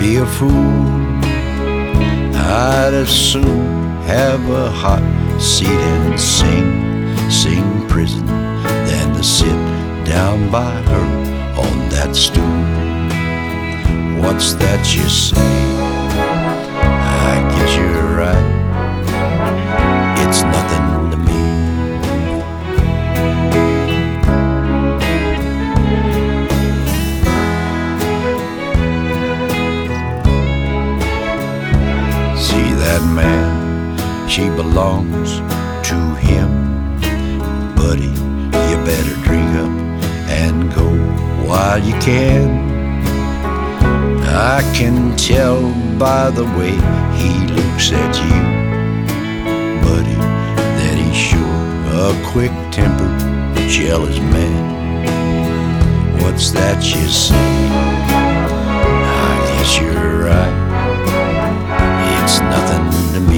be a fool. I'd as soon have a hot seat and sing prison than to sit down by her on that stool. What's that you say? I guess you're right. It's nothing to me. See that man, she belongs to him. Buddy, you better drink up and go while you can. I can tell by the way he looks at you, buddy, that he's sure a quick-tempered, jealous man. What's that you say? I guess you're right. It's nothing to me.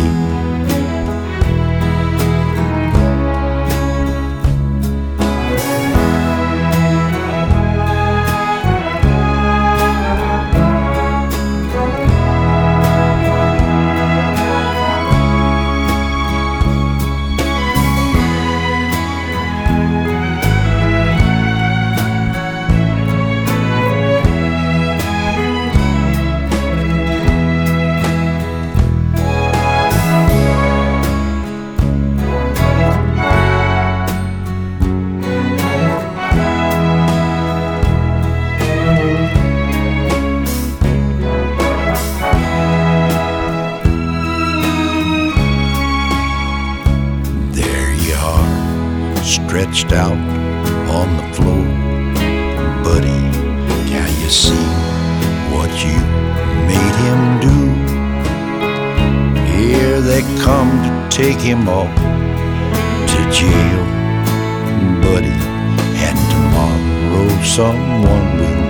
Stretched out on the floor, buddy, can you see what you made him do? Here they come to take him off to jail, buddy, and tomorrow someone will